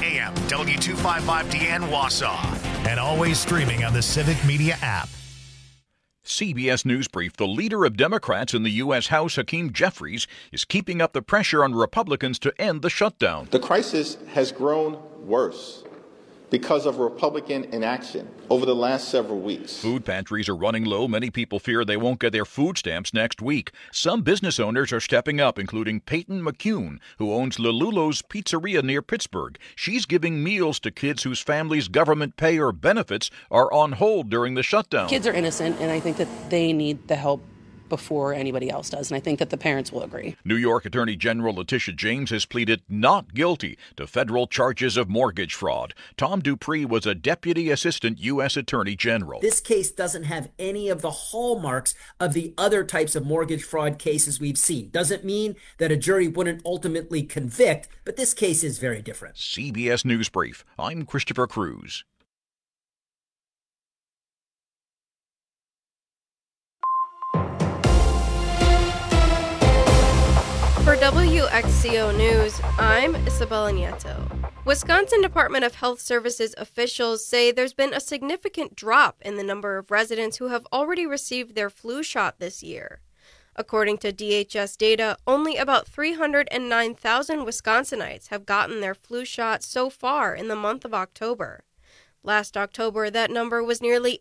AM, W255DN Wausau. And always streaming on the Civic Media app. CBS News Brief. The leader of Democrats in the U.S. House, Hakeem Jeffries, is keeping up the pressure on Republicans to end the shutdown. The crisis has grown worse because of Republican inaction over the last several weeks. Food pantries are running low. Many people fear they won't get their food stamps next week. Some business owners are stepping up, including Peyton McCune, who owns Lululo's Pizzeria near Pittsburgh. She's giving meals to kids whose families' government pay or benefits are on hold during the shutdown. Kids are innocent, and I think that they need the help before anybody else does, and I think that the parents will agree. New York Attorney General Letitia James has pleaded not guilty to federal charges of mortgage fraud. Tom Dupree was a Deputy Assistant U.S. Attorney General. This case doesn't have any of the hallmarks of the other types of mortgage fraud cases we've seen. Doesn't mean that a jury wouldn't ultimately convict, but this case is very different. CBS News Brief. I'm Christopher Cruz. For WXCO News, I'm Isabella Nieto. Wisconsin Department of Health Services officials say there's been a significant drop in the number of residents who have already received their flu shot this year. According to DHS data, only about 309,000 Wisconsinites have gotten their flu shot so far in the month of October. Last October, that number was nearly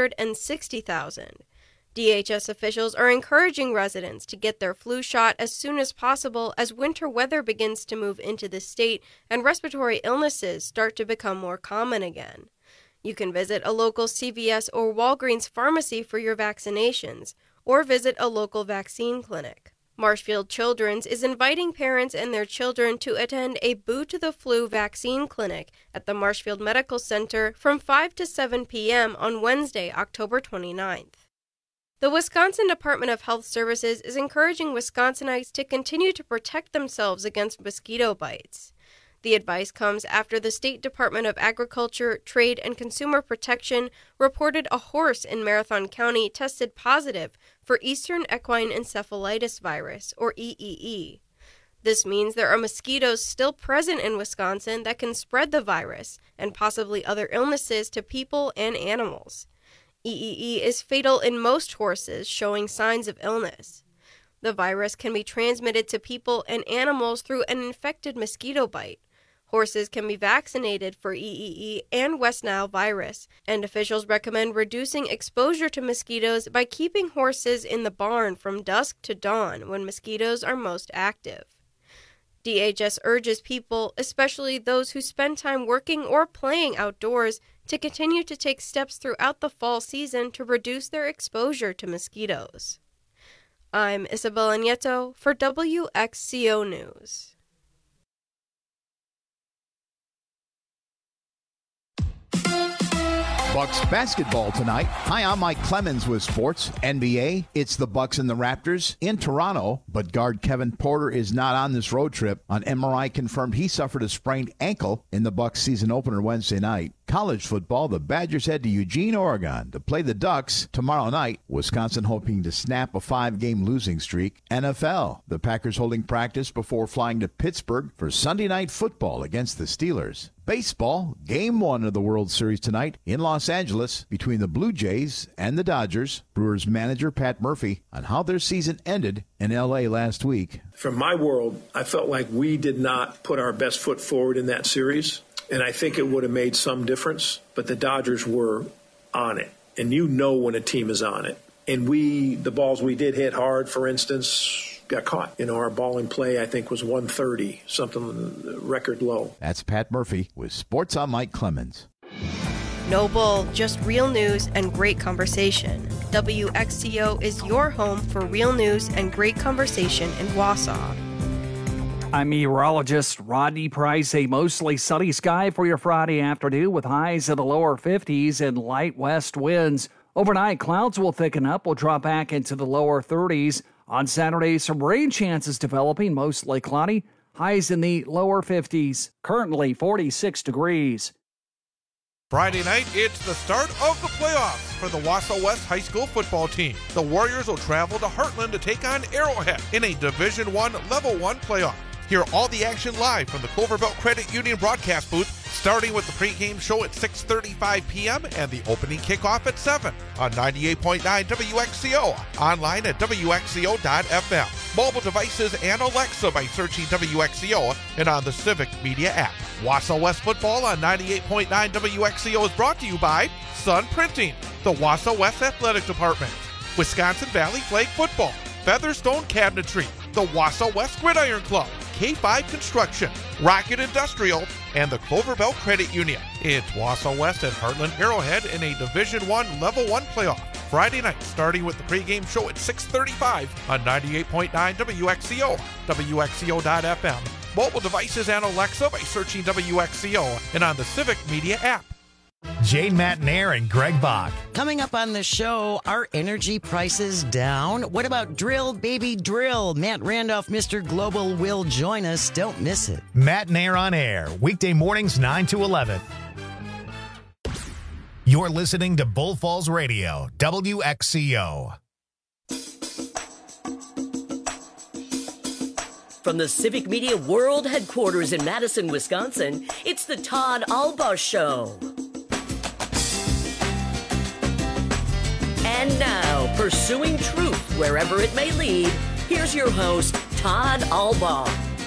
860,000. DHS officials are encouraging residents to get their flu shot as soon as possible as winter weather begins to move into the state and respiratory illnesses start to become more common again. You can visit a local CVS or Walgreens pharmacy for your vaccinations, or visit a local vaccine clinic. Marshfield Children's is inviting parents and their children to attend a Boo to the Flu vaccine clinic at the Marshfield Medical Center from 5 to 7 p.m. on Wednesday, October 29th. The Wisconsin Department of Health Services is encouraging Wisconsinites to continue to protect themselves against mosquito bites. The advice comes after the State Department of Agriculture, Trade, and Consumer Protection reported a horse in Marathon County tested positive for Eastern Equine Encephalitis Virus, or EEE. This means there are mosquitoes still present in Wisconsin that can spread the virus and possibly other illnesses to people and animals. EEE is fatal in most horses showing signs of illness. The virus can be transmitted to people and animals through an infected mosquito bite. Horses can be vaccinated for EEE and West Nile virus, and officials recommend reducing exposure to mosquitoes by keeping horses in the barn from dusk to dawn when mosquitoes are most active. DHS urges people, especially those who spend time working or playing outdoors, to continue to take steps throughout the fall season to reduce their exposure to mosquitoes. I'm Isabella Nieto for WXCO News. Bucks basketball tonight. Hi, I'm Mike Clemens with sports. NBA, it's the Bucks and the Raptors in Toronto, but guard Kevin Porter is not on this road trip. On MRI confirmed he suffered a sprained ankle in the Bucks season opener Wednesday night. College football, the Badgers head to Eugene, Oregon to play the Ducks tomorrow night. Wisconsin hoping to snap a 5-game losing streak. NFL, the Packers holding practice before flying to Pittsburgh for Sunday night football against the Steelers. Baseball, Game 1 of the World Series tonight in Los Angeles between the Blue Jays and the Dodgers. Brewers manager Pat Murphy on how their season ended in L.A. last week. From my world, I felt like we did not put our best foot forward in that series, and I think it would have made some difference, but the Dodgers were on it, and you know when a team is on it. And the balls we did hit hard, for instance, got caught. Our ball in play, I think, was 130, something record low. That's Pat Murphy with Sports on Mike Clemens. No bull, just real news and great conversation. WXCO is your home for real news and great conversation in Wausau. I'm meteorologist Rodney Price. A mostly sunny sky for your Friday afternoon with highs in the lower 50s and light west winds. Overnight, clouds will thicken up. We'll drop back into the lower 30s. On Saturday, some rain chances developing, mostly cloudy. Highs in the lower 50s. Currently 46 degrees. Friday night, it's the start of the playoffs for the Wausau West High School football team. The Warriors will travel to Heartland to take on Arrowhead in a Division I Level 1 playoff. Hear all the action live from the Clover Belt Credit Union broadcast booth, starting with the pregame show at 6:35 p.m. and the opening kickoff at 7 on 98.9 WXCO, online at WXCO.FM, mobile devices and Alexa by searching WXCO, and on the Civic Media app. Wausau West football on 98.9 WXCO is brought to you by Sun Printing, the Wausau West Athletic Department, Wisconsin Valley Flag Football, Featherstone Cabinetry, the Wausau West Gridiron Club, K5 Construction, Rocket Industrial, and the Clover Belt Credit Union. It's Wausau West and Heartland Arrowhead in a Division I Level 1 playoff. Friday night, starting with the pregame show at 6:35 on 98.9 WXCO, WXCO.FM, mobile devices and Alexa by searching WXCO, and on the Civic Media app. Jane Matnair and Greg Bach. Coming up on the show, are energy prices down? What about drill, baby, drill? Matt Randolph, Mr. Global, will join us. Don't miss it. Matnair on air, weekday mornings 9 to 11. You're listening to Bull Falls Radio, WXCO. From the Civic Media World Headquarters in Madison, Wisconsin, it's the Todd Albaugh Show. And now, pursuing truth wherever it may lead, here's your host, Todd Albaugh.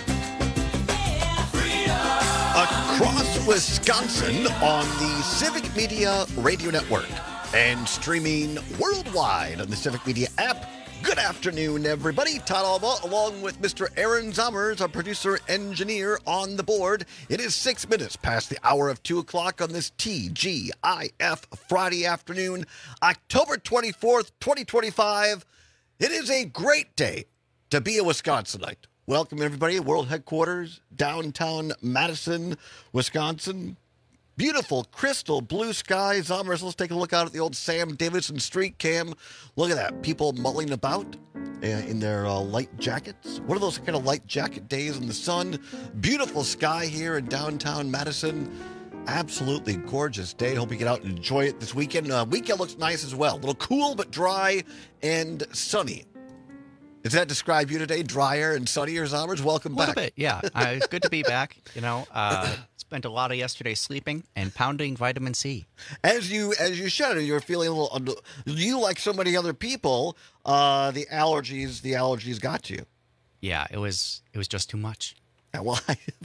Across Wisconsin on the Civic Media Radio Network and streaming worldwide on the Civic Media app. Good afternoon, everybody. Todd Albaugh, along with Mr. Aaron Zommers, our producer engineer on the board. It is 6 minutes past the hour of 2 o'clock on this TGIF Friday afternoon, October 24th, 2025. It is a great day to be a Wisconsinite. Welcome, everybody, World Headquarters, downtown Madison, Wisconsin. Beautiful, crystal blue sky. Zommers, let's take a look out at the old Sam Davidson street cam. Look at that. People mulling about in their light jackets. One of those kind of light jacket days in the sun. Beautiful sky here in downtown Madison. Absolutely gorgeous day. Hope you get out and enjoy it this weekend. Weekend looks nice as well. A little cool but dry and sunny. Does that describe you today? Drier and sunnier, Zommers? Welcome back. A little bit, yeah. It's good to be back. You know, spent a lot of yesterday sleeping and pounding vitamin C. As you should. You're feeling a little. You, like so many other people, the allergies got you. Yeah, it was just too much. Yeah, well,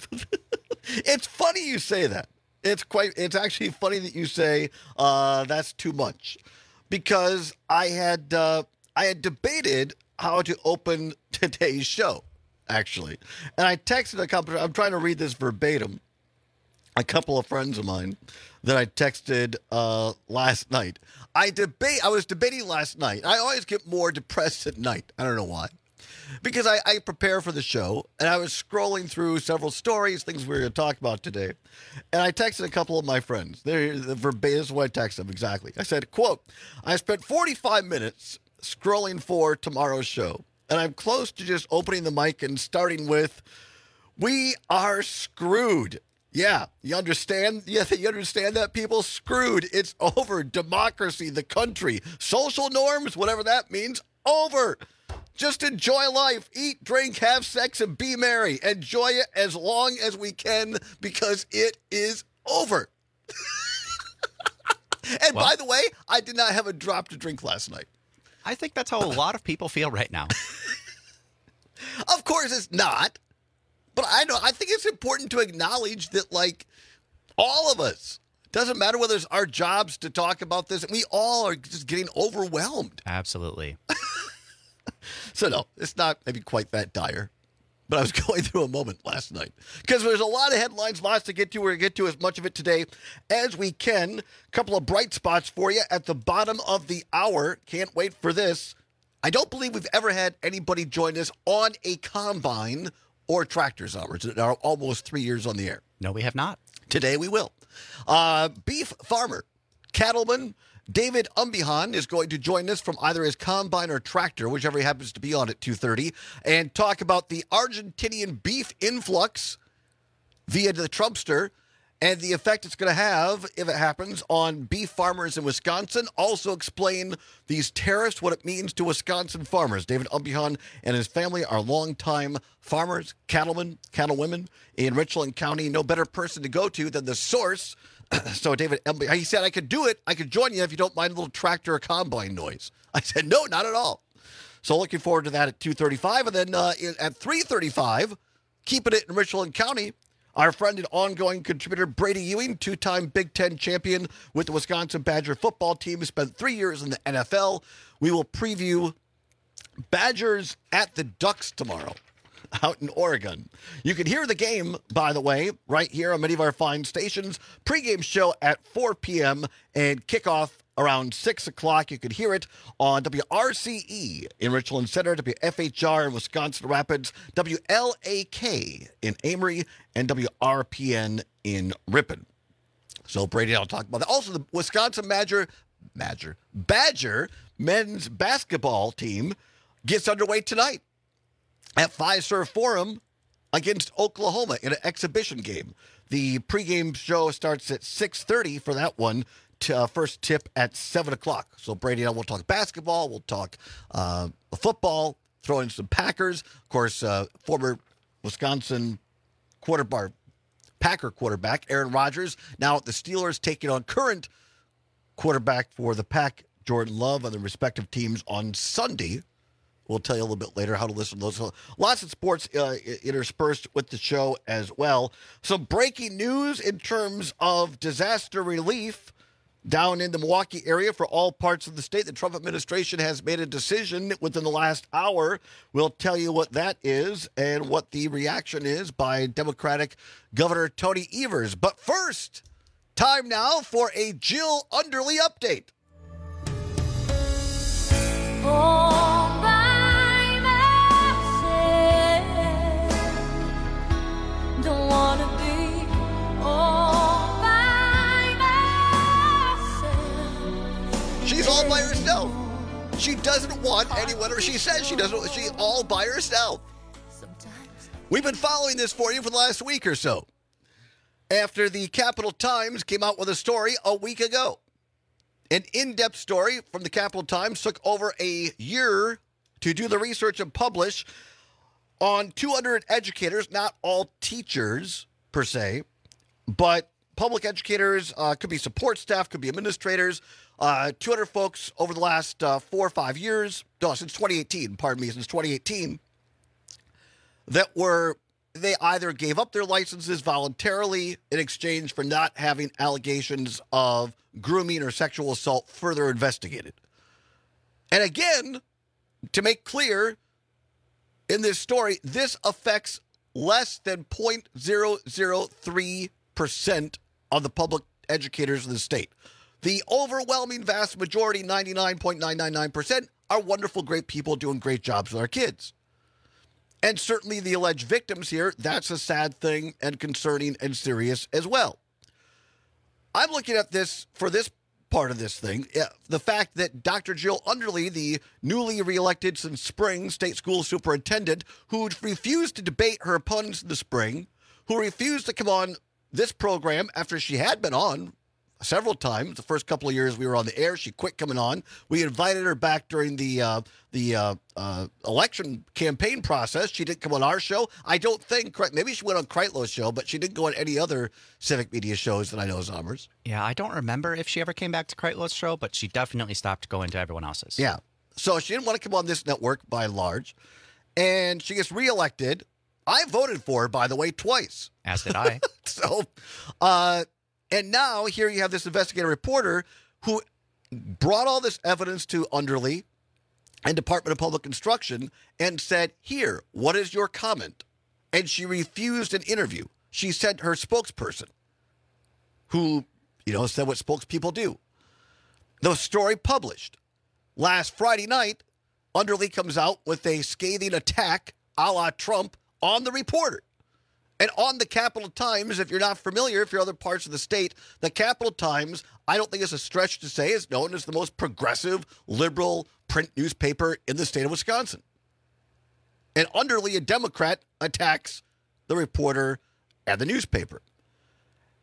it's funny you say that. It's actually funny that you say that's too much, because I had debated how to open today's show, actually. And I texted a couple, I'm trying to read this verbatim, a couple of friends of mine that I texted last night. I was debating last night. I always get more depressed at night. I don't know why. Because I prepare for the show, and I was scrolling through several stories, things we were going to talk about today. And I texted a couple of my friends. This is what I texted them exactly. I said, quote, I spent 45 minutes scrolling for tomorrow's show, and I'm close to just opening the mic and starting with, we are screwed. Yeah, you understand? Yeah, you understand that, people? Screwed. It's over. Democracy, the country, social norms, whatever that means, over. Just enjoy life. Eat, drink, have sex, and be merry. Enjoy it as long as we can, because it is over. And by the way, I did not have a drop to drink last night. I think that's how a lot of people feel right now. Of course it's not. But I think it's important to acknowledge that, like, all of us, doesn't matter whether it's our jobs to talk about this, we all are just getting overwhelmed. Absolutely. So no, it's not maybe quite that dire. But I was going through a moment last night, because there's a lot of headlines, lots to get to. We're going to get to as much of it today as we can. A couple of bright spots for you at the bottom of the hour. Can't wait for this. I don't believe we've ever had anybody join us on a combine or tractors hours in our almost 3 years on the air. No, we have not. Today we will. Beef farmer, cattleman, David Umbihan is going to join us from either his combine or tractor, whichever he happens to be on at 2:30, and talk about the Argentinian beef influx via the Trumpster and the effect it's going to have, if it happens, on beef farmers in Wisconsin. Also explain these tariffs, what it means to Wisconsin farmers. David Umbihan and his family are longtime farmers, cattlemen, cattlewomen in Richland County. No better person to go to than the source. So David Umbihan, he said, I could do it. I could join you if you don't mind a little tractor or combine noise. I said, no, not at all. So looking forward to that at 2:35. And then at 3:35, keeping it in Richland County, our friend and ongoing contributor Brady Ewing, two-time Big Ten champion with the Wisconsin Badger football team, spent 3 years in the NFL. We will preview Badgers at the Ducks tomorrow out in Oregon. You can hear the game, by the way, right here on many of our fine stations. Pre-game show at 4 p.m. and kickoff around 6 o'clock. You can hear it on WRCE in Richland Center, WFHR in Wisconsin Rapids, WLAK in Amory, and WRPN in Ripon. So Brady, I'll talk about that. Also, the Wisconsin Badger men's basketball team gets underway tonight at Fiserv Forum against Oklahoma in an exhibition game. The pregame show starts at 6:30 for that one. First tip at 7 o'clock. So Brady and I will talk basketball. We'll talk football, throw in some Packers. Of course, former Wisconsin Packer quarterback Aaron Rodgers, now at the Steelers, taking on current quarterback for the Pack, Jordan Love, on the respective teams on Sunday. We'll tell you a little bit later how to listen to those. So lots of sports interspersed with the show as well. Some breaking news in terms of disaster relief down in the Milwaukee area for all parts of the state. The Trump administration has made a decision within the last hour. We'll tell you what that is and what the reaction is by Democratic Governor Tony Evers. But first, time now for a Jill Underly update. All by myself, don't wanna be all by myself. She's all by herself. She doesn't want anyone, or she says she doesn't. She's all by herself. We've been following this for you for the last week or so, after the Capital Times came out with a story a week ago. An in-depth story from the Capital Times took over a year to do the research and publish on 200 educators, not all teachers per se, but public educators, could be support staff, could be administrators, 200 folks over the last 4 or 5 years, since 2018, that they either gave up their licenses voluntarily in exchange for not having allegations of grooming or sexual assault further investigated. And again, to make clear in this story, this affects less than 0.003% of the public educators in the state. The overwhelming vast majority, 99.999%, are wonderful, great people doing great jobs with our kids. And certainly the alleged victims here, that's a sad thing and concerning and serious as well. I'm looking at this for this part of this thing, the fact that Dr. Jill Underly, the newly reelected since spring state school superintendent, who refused to debate her opponents in the spring, who refused to come on this program after she had been on several times. The first couple of years we were on the air, she quit coming on. We invited her back during the election campaign process. She didn't come on our show. I don't think, maybe she went on Kreitlow's show, but she didn't go on any other civic media shows that I know is Zommers. Yeah, I don't remember if she ever came back to Kreitlow's show, but she definitely stopped going to everyone else's. Yeah. So she didn't want to come on this network by and large. And she gets reelected. I voted for her, by the way, twice. As did I. And now here you have this investigative reporter who brought all this evidence to Underly and Department of Public Instruction and said, here, what is your comment? And she refused an interview. She sent her spokesperson who, said what spokespeople do. The story published. Last Friday night, Underly comes out with a scathing attack a la Trump on the reporter. And on the Capital Times, if you're not familiar, if you're other parts of the state, the Capital Times, I don't think it's a stretch to say, is known as the most progressive, liberal print newspaper in the state of Wisconsin. And Underly, a Democrat, attacks the reporter and the newspaper.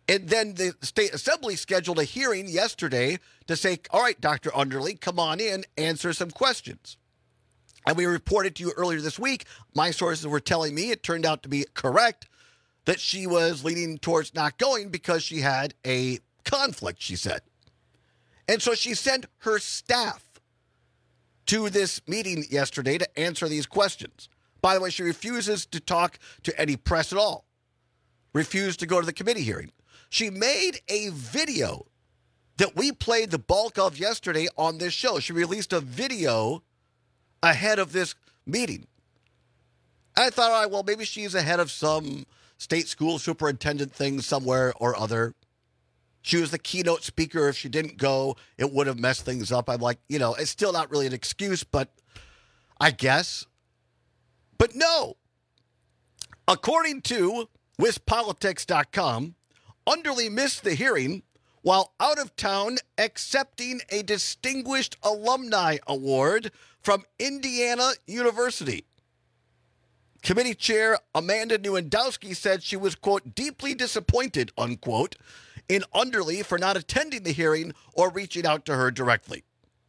And then the State Assembly scheduled a hearing yesterday to say, all right, Dr. Underly, come on in, answer some questions. And we reported to you earlier this week, my sources were telling me it turned out to be correct, that she was leaning towards not going because she had a conflict, she said. And so she sent her staff to this meeting yesterday to answer these questions. By the way, she refuses to talk to any press at all, refused to go to the committee hearing. She made a video that we played the bulk of yesterday on this show. She released a video ahead of this meeting. And I thought, all right, well, maybe she's ahead of some state school superintendent thing somewhere or other. She was the keynote speaker. If she didn't go, it would have messed things up. I'm like, it's still not really an excuse, but I guess. But no. According to WisPolitics.com, Underly missed the hearing while out of town accepting a Distinguished Alumni Award from Indiana University. Committee Chair Amanda Newandowski said she was, quote, deeply disappointed, unquote, in Underly for not attending the hearing or reaching out to her directly.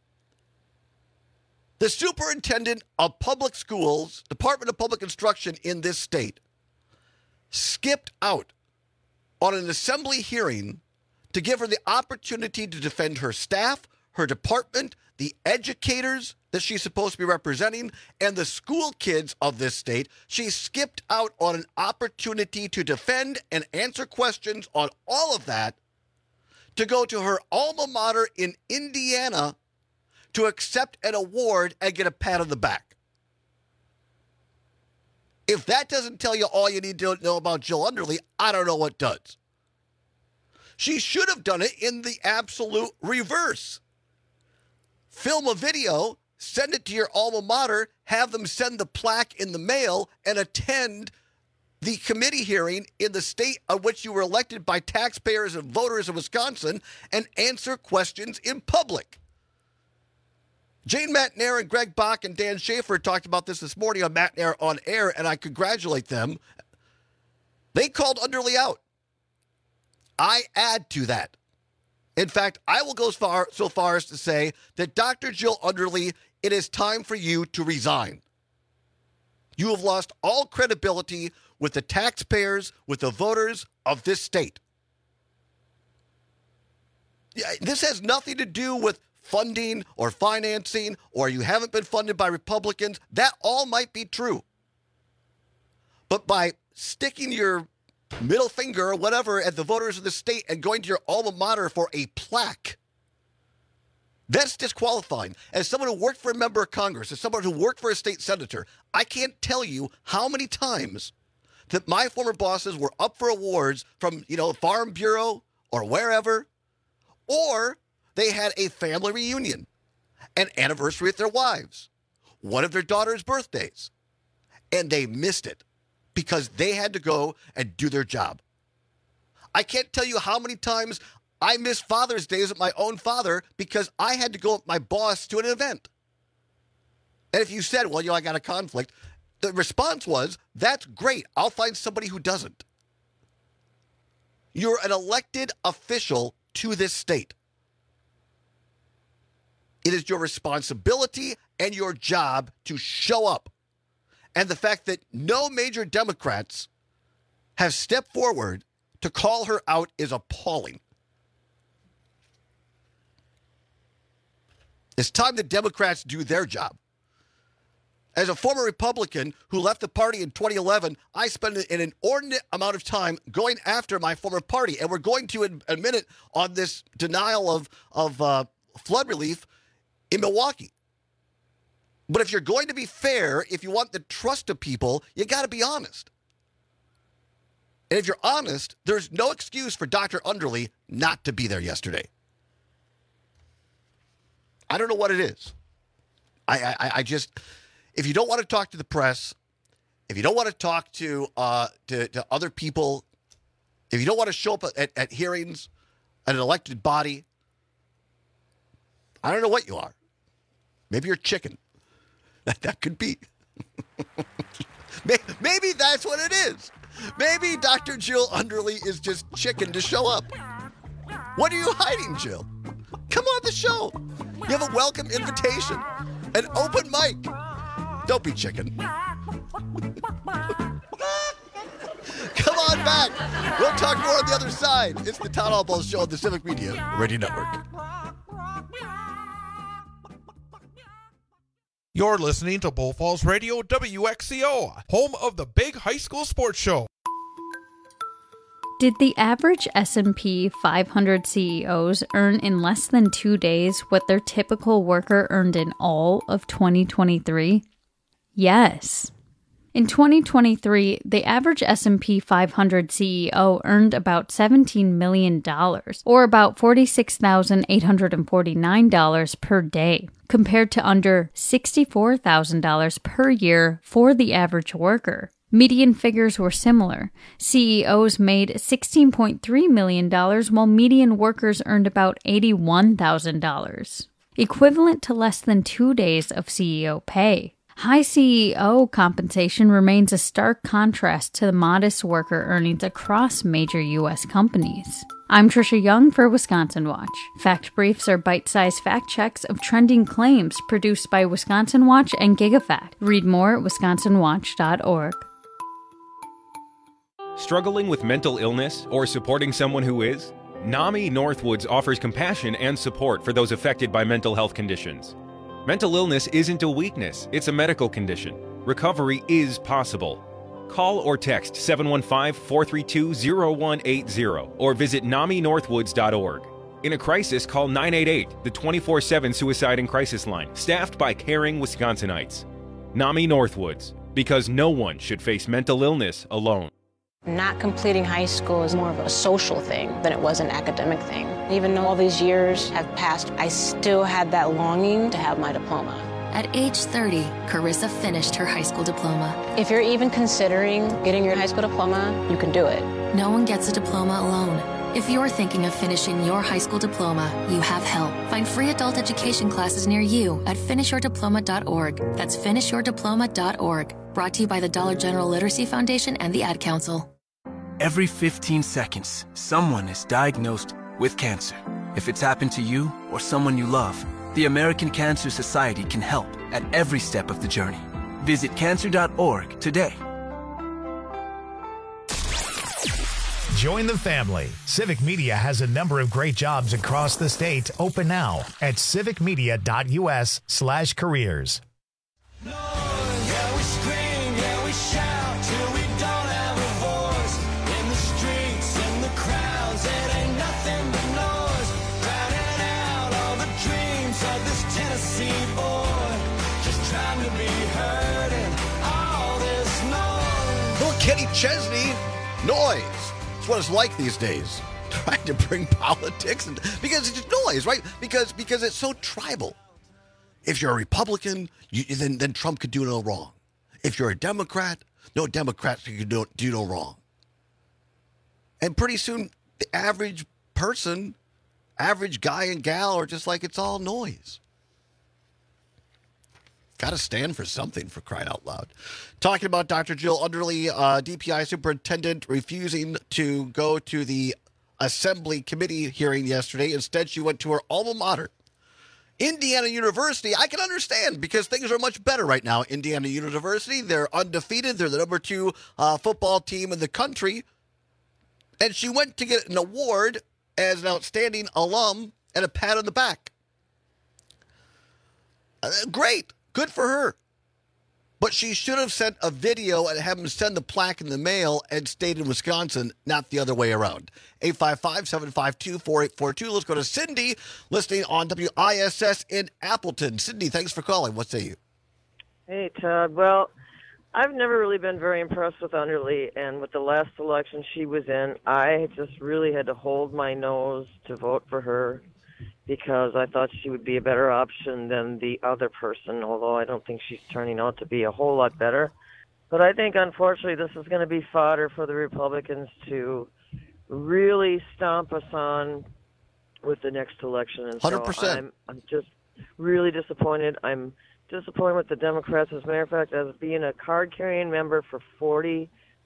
The superintendent of public schools, Department of Public Instruction in this state, skipped out on an assembly hearing to give her the opportunity to defend her staff, her department, the educators that she's supposed to be representing, and the school kids of this state. She skipped out on an opportunity to defend and answer questions on all of that to go to her alma mater in Indiana to accept an award and get a pat on the back. If that doesn't tell you all you need to know about Jill Underly, I don't know what does. She should have done it in the absolute reverse. Film a video, send it to your alma mater, have them send the plaque in the mail, and attend the committee hearing in the state of which you were elected by taxpayers and voters of Wisconsin, and answer questions in public. Jane McNair and Greg Bach and Dan Schaefer talked about this morning on McNair on Air, and I congratulate them. They called Underly out. I add to that. In fact, I will go so far as to say that Dr. Jill Underly, it is time for you to resign. You have lost all credibility with the taxpayers, with the voters of this state. This has nothing to do with funding or financing, or you haven't been funded by Republicans. That all might be true. But by sticking your middle finger or whatever at the voters of the state and going to your alma mater for a plaque, that's disqualifying. As someone who worked for a member of Congress, as someone who worked for a state senator, I can't tell you how many times that my former bosses were up for awards from, Farm Bureau or wherever, or they had a family reunion, an anniversary with their wives, one of their daughter's birthdays, and they missed it because they had to go and do their job. I can't tell you how many times I missed Father's Days with my own father because I had to go with my boss to an event. And if you said, well, I got a conflict, the response was, that's great. I'll find somebody who doesn't. You're an elected official to this state. It is your responsibility and your job to show up. And the fact that no major Democrats have stepped forward to call her out is appalling. It's time the Democrats do their job. As a former Republican who left the party in 2011, I spent an inordinate amount of time going after my former party. And we're going to, in a minute, on this denial of flood relief in Milwaukee. But if you're going to be fair, if you want the trust of people, you got to be honest. And if you're honest, there's no excuse for Dr. Underly not to be there yesterday. I don't know what it is. I just, if you don't want to talk to the press, if you don't want to talk to other people, if you don't want to show up at hearings, at an elected body, I don't know what you are. Maybe you're chicken. That could be. Maybe that's what it is. Maybe Dr. Jill Underly is just chicken to show up. What are you hiding, Jill? Come on the show. You have a welcome invitation. An open mic. Don't be chicken. Come on back. We'll talk more on the other side. It's the Todd Albaugh Show on the Civic Media Radio Network. You're listening to Bull Falls Radio, WXCO, home of the big high school sports show. Did the average S&P 500 CEOs earn in less than 2 days what their typical worker earned in all of 2023? Yes. In 2023, the average S&P 500 CEO earned about $17 million, or about $46,849 per day, compared to under $64,000 per year for the average worker. Median figures were similar. CEOs made $16.3 million, while median workers earned about $81,000, equivalent to less than 2 days of CEO pay. High CEO compensation remains a stark contrast to the modest worker earnings across major U.S. companies. I'm Trisha Young for Wisconsin Watch. Fact Briefs are bite-sized fact checks of trending claims produced by Wisconsin Watch and GigaFact. Read more at wisconsinwatch.org. Struggling with mental illness or supporting someone who is? NAMI Northwoods offers compassion and support for those affected by mental health conditions. Mental illness isn't a weakness, it's a medical condition. Recovery is possible. Call or text 715-432-0180 or visit NAMINorthwoods.org. In a crisis, call 988, the 24/7 suicide and crisis line, staffed by caring Wisconsinites. NAMI Northwoods, because no one should face mental illness alone. Not completing high school is more of a social thing than it was an academic thing. Even though all these years have passed, I still had that longing to have my diploma. At age 30, Carissa finished her high school diploma. If you're even considering getting your high school diploma, you can do it. No one gets a diploma alone. If you're thinking of finishing your high school diploma, you have help. Find free adult education classes near you at finishyourdiploma.org. That's finishyourdiploma.org. Brought to you by the Dollar General Literacy Foundation and the Ad Council. Every 15 seconds, someone is diagnosed with cancer. If it's happened to you or someone you love, the American Cancer Society can help at every step of the journey. Visit cancer.org today. Join the family. Civic Media has a number of great jobs across the state open now at civicmedia.us/careers. Yeah, we scream, yeah, we shout till we don't have a voice. In the streets, in the crowds, it ain't nothing but noise. Drowning out all the dreams of this Tennessee boy. Just trying to be heard in all this noise. Little Kenny Chesney, noise. It's what it's like these days. Trying to bring politics and because it's just noise, right? Because it's so tribal. If you're a Republican, then Trump could do no wrong. If you're a Democrat, no Democrats can do no wrong. And pretty soon, the average person, average guy and gal are just like, it's all noise. Got to stand for something, for crying out loud. Talking about Dr. Jill Underly, DPI superintendent, refusing to go to the assembly committee hearing yesterday. Instead, she went to her alma mater, Indiana University. I can understand because things are much better right now. Indiana University, they're undefeated. They're the number 2 football team in the country. And she went to get an award as an outstanding alum and a pat on the back. Great. Good for her. But she should have sent a video and have him send the plaque in the mail and stayed in Wisconsin, not the other way around. 855-752-4842. Let's go to Cindy, listening on WISS in Appleton. Cindy, thanks for calling. What say you? Hey, Todd. Well, I've never really been very impressed with Underly, and with the last election she was in, I just really had to hold my nose to vote for her, because I thought she would be a better option than the other person, although I don't think she's turning out to be a whole lot better. But I think, unfortunately, this is going to be fodder for the Republicans to really stomp us on with the next election. And 100%. So I'm just really disappointed. I'm disappointed with the Democrats. As a matter of fact, as being a card-carrying member for 40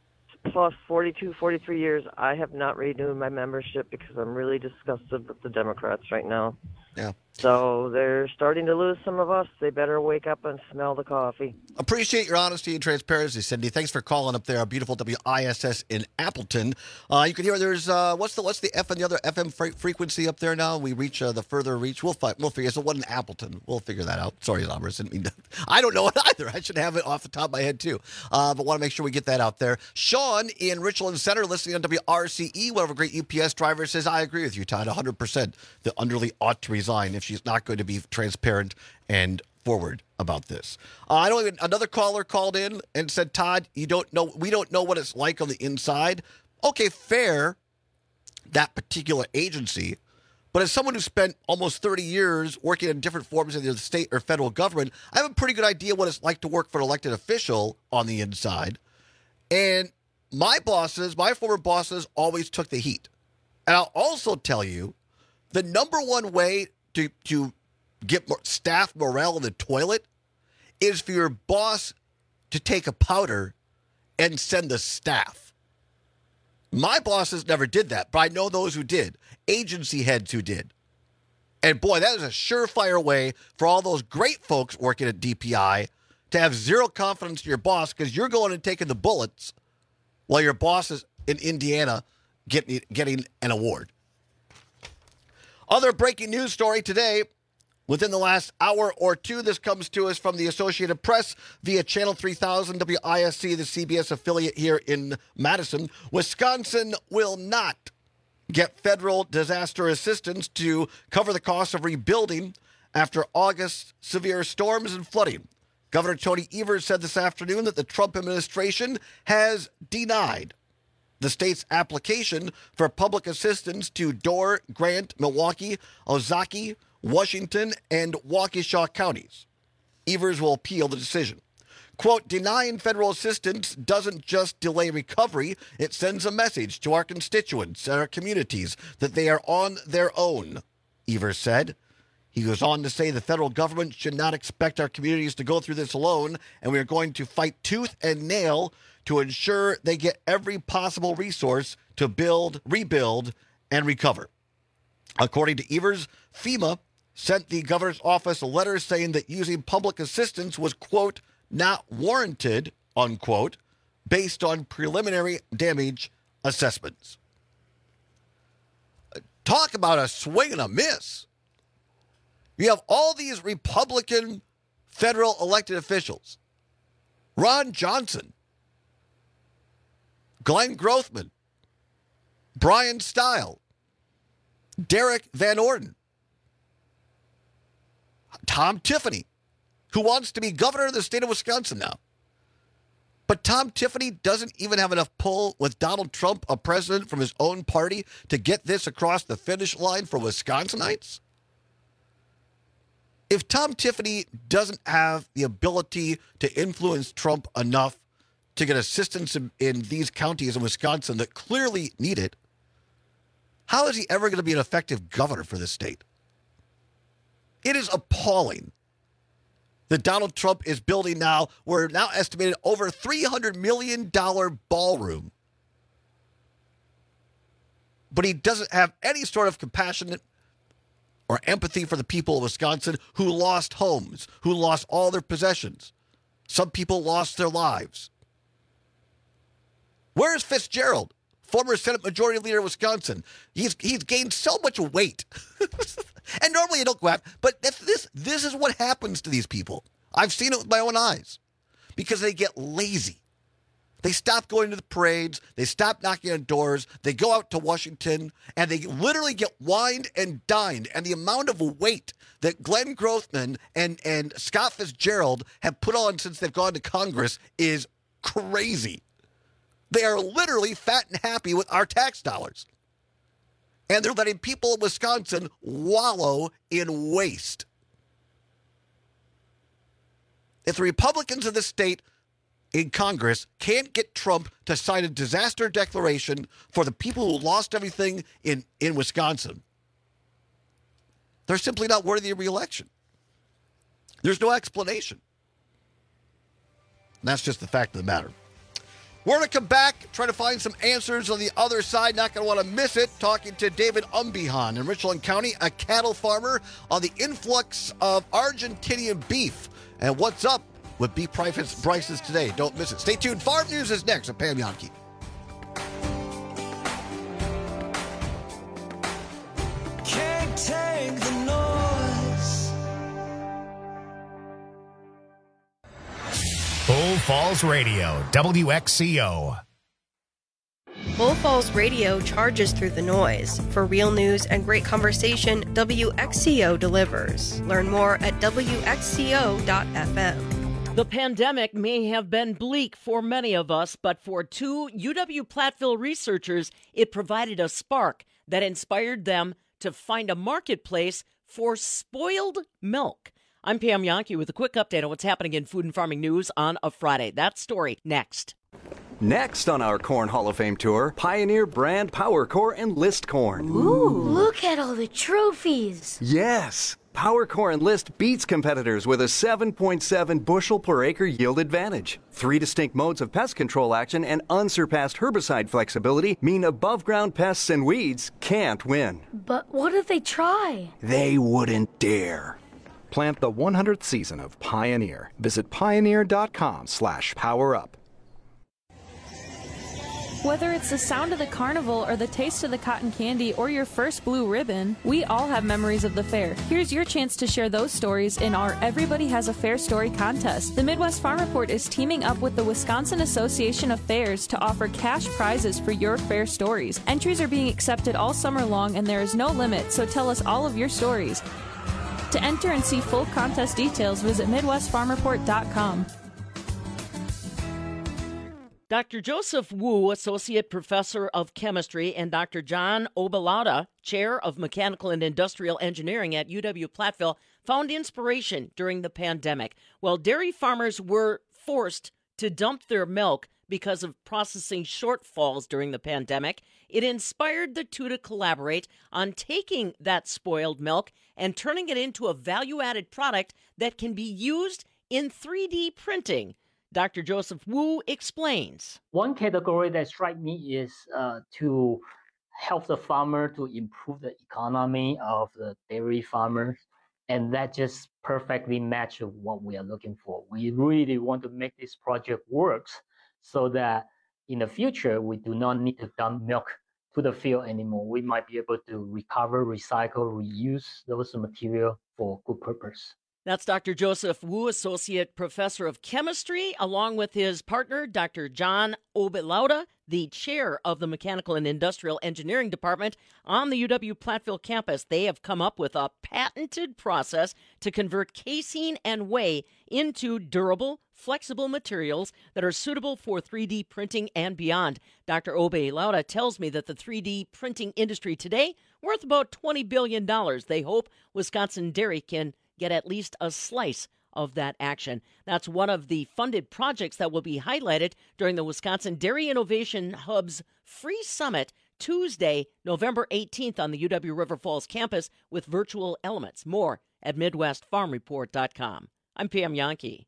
plus 42, 43 years, I have not renewed my membership because I'm really disgusted with the Democrats right now. Yeah. So they're starting to lose some of us. They better wake up and smell the coffee. Appreciate your honesty and transparency, Cindy. Thanks for calling up there, our beautiful WISS in Appleton. You can hear there's what's the F and the other FM frequency up there now? We reach the further reach. We'll figure. So what in Appleton? We'll figure that out. Sorry, Lombers. I don't know it either. I should have it off the top of my head too. But want to make sure we get that out there. Sean in Richland Center, listening on WRCE. One of our great UPS drivers says, "I agree with you, Todd. 100%. The Underly ought to resign if she's not going to be transparent and forward about this." Another caller called in and said, "Todd, we don't know what it's like on the inside." Okay, fair, that particular agency. But as someone who spent almost 30 years working in different forms of the state or federal government, I have a pretty good idea what it's like to work for an elected official on the inside. And my former bosses always took the heat. And I'll also tell you, the number one way to get staff morale in the toilet is for your boss to take a powder and send the staff. My bosses never did that, but I know those who did. Agency heads who did. And boy, that is a surefire way for all those great folks working at DPI to have zero confidence in your boss because you're going and taking the bullets while your boss is in Indiana getting an award. Other breaking news story today, within the last hour or two, this comes to us from the Associated Press via Channel 3000 WISC, the CBS affiliate here in Madison. Wisconsin will not get federal disaster assistance to cover the cost of rebuilding after August's severe storms and flooding. Governor Tony Evers said this afternoon that the Trump administration has denied the state's application for public assistance to Door, Grant, Milwaukee, Ozaukee, Washington, and Waukesha counties. Evers will appeal the decision. Quote, "Denying federal assistance doesn't just delay recovery, it sends a message to our constituents and our communities that they are on their own," Evers said. He goes on to say the federal government should not expect our communities to go through this alone, and we are going to fight tooth and nail to ensure they get every possible resource to rebuild, and recover. According to Evers, FEMA sent the governor's office a letter saying that using public assistance was, quote, "not warranted," unquote, based on preliminary damage assessments. Talk about a swing and a miss. You have all these Republican federal elected officials. Ron Johnson, Glenn Grothman, Brian Stile, Derek Van Orden, Tom Tiffany, who wants to be governor of the state of Wisconsin now. But Tom Tiffany doesn't even have enough pull with Donald Trump, a president from his own party, to get this across the finish line for Wisconsinites. If Tom Tiffany doesn't have the ability to influence Trump enough to get assistance in these counties in Wisconsin that clearly need it, how is he ever going to be an effective governor for this state? It is appalling that Donald Trump is building now, we're now estimated over $300 million ballroom. But he doesn't have any sort of compassion or empathy for the people of Wisconsin who lost homes, who lost all their possessions. Some people lost their lives. Where's Fitzgerald, former Senate Majority Leader of Wisconsin? He's gained so much weight. And normally you don't go after, but this is what happens to these people. I've seen it with my own eyes because they get lazy. They stop going to the parades. They stop knocking on doors. They go out to Washington, and they literally get wined and dined. And the amount of weight that Glenn Grothman and Scott Fitzgerald have put on since they've gone to Congress is crazy. They are literally fat and happy with our tax dollars. And they're letting people in Wisconsin wallow in waste. If the Republicans of this state in Congress can't get Trump to sign a disaster declaration for the people who lost everything in Wisconsin, they're simply not worthy of re-election. There's no explanation. And that's just the fact of the matter. We're going to come back, try to find some answers on the other side. Not going to want to miss it. Talking to David Umbihan in Richland County, a cattle farmer, on the influx of Argentinian beef and what's up with beef prices today. Don't miss it. Stay tuned. Farm News is next with Pam Jahnke. Can't take the noise. Bull Falls Radio, WXCO. Bull Falls Radio charges through the noise. For real news and great conversation, WXCO delivers. Learn more at WXCO.FM. The pandemic may have been bleak for many of us, but for two UW-Platteville researchers, it provided a spark that inspired them to find a marketplace for spoiled milk. I'm Pam Jahnke with a quick update on what's happening in food and farming news on a Friday. That story next. Next on our Corn Hall of Fame tour, Pioneer brand Power Core Enlist corn. Ooh, look at all the trophies. Yes. Power Core Enlist beats competitors with a 7.7 bushel per acre yield advantage. 3 distinct modes of pest control action and unsurpassed herbicide flexibility mean above ground pests and weeds can't win. But what if they try? They wouldn't dare. Plant the 100th season of Pioneer. Visit pioneer.com/powerup. Whether it's the sound of the carnival or the taste of the cotton candy or your first blue ribbon, we all have memories of the fair. Here's your chance to share those stories in our Everybody Has a Fair Story contest. The Midwest Farm Report is teaming up with the Wisconsin Association of Fairs to offer cash prizes for your fair stories. Entries are being accepted all summer long and there is no limit, so tell us all of your stories. To enter and see full contest details, visit MidwestFarmReport.com. Dr. Joseph Wu, Associate Professor of Chemistry, and Dr. John Obalata, Chair of Mechanical and Industrial Engineering at UW-Platteville, found inspiration during the pandemic. While dairy farmers were forced to dump their milk because of processing shortfalls during the pandemic, it inspired the two to collaborate on taking that spoiled milk and turning it into a value-added product that can be used in 3D printing. Dr. Joseph Wu explains. One category that strikes me is to help the farmer to improve the economy of the dairy farmers. And that just perfectly matches what we are looking for. We really want to make this project work so that in the future, we do not need to dump milk to the field anymore. We might be able to recover, recycle, reuse those material for good purpose. That's Dr. Joseph Wu, Associate Professor of Chemistry, along with his partner, Dr. John Obalata, the chair of the Mechanical and Industrial Engineering Department on the UW-Platteville campus. They have come up with a patented process to convert casein and whey into durable, flexible materials that are suitable for 3D printing and beyond. Dr. Obalata tells me that the 3D printing industry today worth about $20 billion. They hope Wisconsin Dairy can get at least a slice of that action. That's one of the funded projects that will be highlighted during the Wisconsin Dairy Innovation Hub's Free Summit Tuesday, November 18th on the UW River Falls campus with virtual elements. More at MidwestFarmReport.com. I'm Pam Jahnke.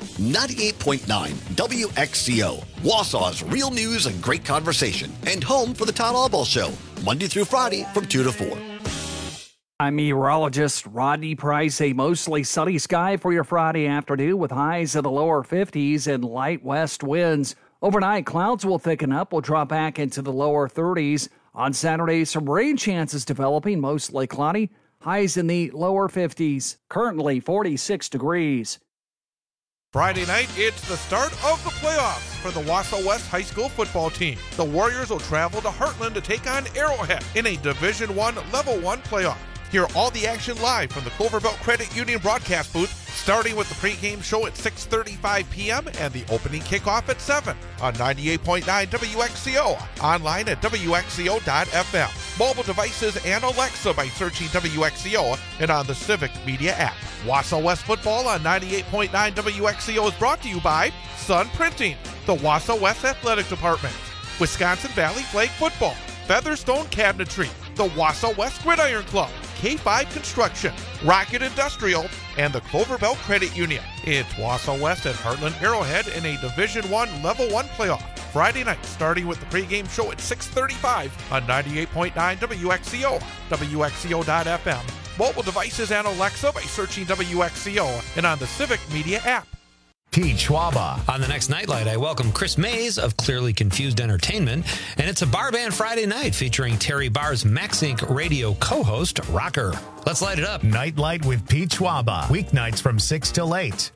98.9 WXCO, Wausau's real news and great conversation, and home for the Todd Albaugh Show, Monday through Friday from 2 to 4. I'm meteorologist Rodney Price. A mostly sunny sky for your Friday afternoon with highs in the lower 50s and light west winds. Overnight, clouds will thicken up. We'll drop back into the lower 30s. On Saturday, some rain chances developing, mostly cloudy. Highs in the lower 50s. Currently 46 degrees. Friday night, it's the start of the playoffs for the Wausau West High School football team. The Warriors will travel to Heartland to take on Arrowhead in a Division I Level 1 playoff. Hear all the action live from the Clover Belt Credit Union broadcast booth, starting with the pregame show at 6:35 p.m. and the opening kickoff at 7 on 98.9 WXCO, online at WXCO.FM, mobile devices and Alexa by searching WXCO and on the Civic Media app. Wausau West football on 98.9 WXCO is brought to you by Sun Printing, the Wausau West Athletic Department, Wisconsin Valley Flag Football, Featherstone Cabinetry, the Wausau West Gridiron Club, K5 Construction, Rocket Industrial, and the Clover Belt Credit Union. It's Wausau West at Heartland Arrowhead in a Division I Level 1 playoff. Friday night, starting with the pregame show at 6:35 on 98.9 WXCO, WXCO.FM, mobile devices and Alexa by searching WXCO, and on the Civic Media app. Pete Schwaba. On the next Nightlight, I welcome Chris Mays of Clearly Confused Entertainment, and it's a Bar Band Friday night featuring Terry Barr's Max Inc. radio co-host, Rocker. Let's light it up. Nightlight with Pete Schwaba. Weeknights from 6 till 8.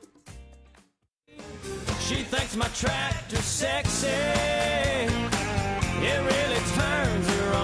She thinks my tractor's sexy. It really turns her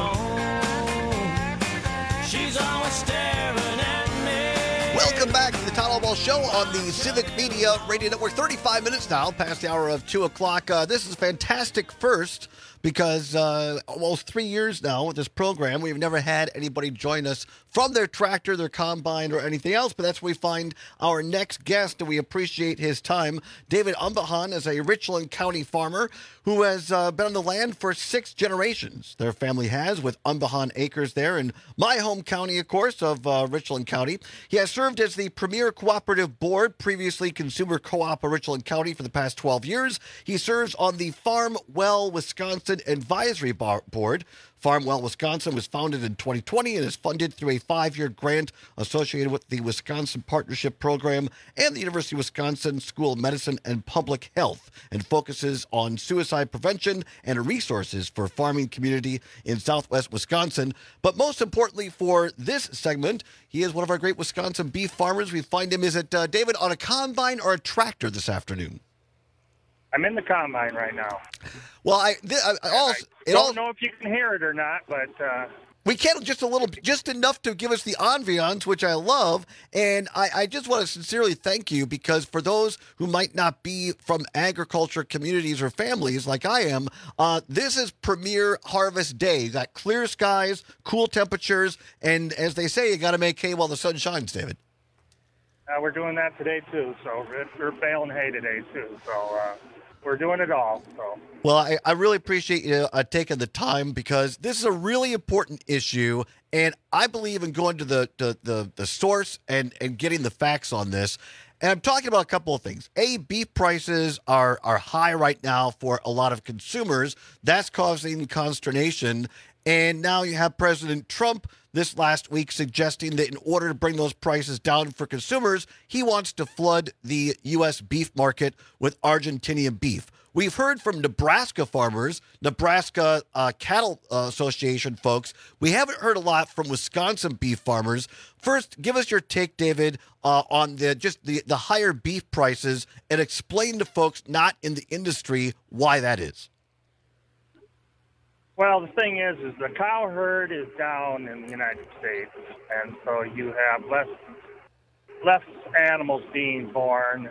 on. She's always staring at me. Welcome back to the Todd Albaugh Show on the Civic Media Radio Network. 35 minutes now, past the hour of 2 o'clock. This is a fantastic first because almost 3 years now with this program, we've never had anybody join us from their tractor, their combine, or anything else. But that's where we find our next guest, and we appreciate his time. David Umbahan is a Richland County farmer who has been on the land for 6 generations. Their family has, with Umbahan Acres there in my home county, of course, of Richland County. He has served as the Premier Cooperative Board, previously Consumer Co-op of Richland County, for the past 12 years. He serves on the Farm Well Wisconsin Advisory Board. Farm Well Wisconsin was founded in 2020 and is funded through a 5-year grant associated with the Wisconsin Partnership Program and the University of Wisconsin School of Medicine and Public Health, and focuses on suicide prevention and resources for farming community in southwest Wisconsin. But most importantly for this segment, he is one of our great Wisconsin beef farmers. We find him, is it, David, on a combine or a tractor this afternoon? I'm in the combine right now. Well, I don't know if you can hear it or not, but we can just enough to give us the ambiance, which I love. And I just want to sincerely thank you, because for those who might not be from agriculture communities or families like I am, this is Premier Harvest Day. You got clear skies, cool temperatures, and as they say, you got to make hay while the sun shines, David. We're doing that today too. So we're baling hay today too. So we're doing it all. So. Well, I really appreciate you taking the time, because this is a really important issue, and I believe in going to the source and getting the facts on this. And I'm talking about a couple of things. Beef prices are high right now for a lot of consumers. That's causing consternation. And now you have President Trump this last week suggesting that in order to bring those prices down for consumers, he wants to flood the U.S. beef market with Argentinian beef. We've heard from Nebraska farmers, Nebraska Cattle Association folks. We haven't heard a lot from Wisconsin beef farmers. First, give us your take, David, on the higher beef prices, and explain to folks not in the industry why that is. Well, the thing is the cow herd is down in the United States, and so you have less animals being born.